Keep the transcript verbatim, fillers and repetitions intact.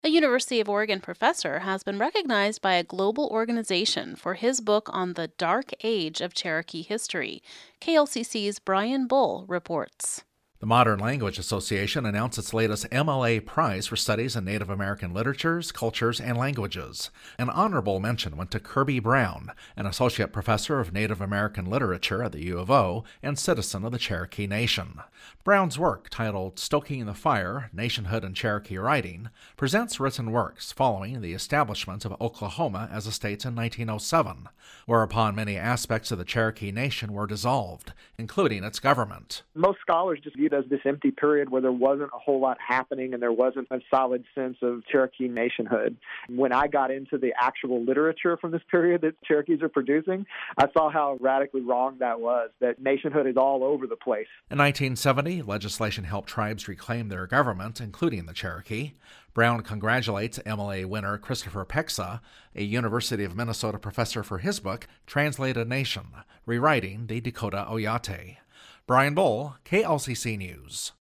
A University of Oregon professor has been recognized by a global organization for his book on the dark age of Cherokee history. K L C C's Brian Bull reports. The Modern Language Association announced its latest M L A Prize for Studies in Native American Literatures, Cultures, and Languages. An honorable mention went to Kirby Brown, an associate professor of Native American literature at the U of O and citizen of the Cherokee Nation. Brown's work, titled Stoking the Fire, Nationhood and Cherokee Writing, presents written works following the establishment of Oklahoma as a state in nineteen oh seven, whereupon many aspects of the Cherokee Nation were dissolved, including its government. Most scholars just view it as this empty period where there wasn't a whole lot happening and there wasn't a solid sense of Cherokee nationhood. When I got into the actual literature from this period that Cherokees are producing, I saw how radically wrong that was, that nationhood is all over the place. In nineteen seventy, legislation helped tribes reclaim their government, including the Cherokee. Brown congratulates M L A winner Christopher Pexa, a University of Minnesota professor, for his book, Translated Nation, Rewriting the Dakota Oyate. Brian Bull, K L C C News.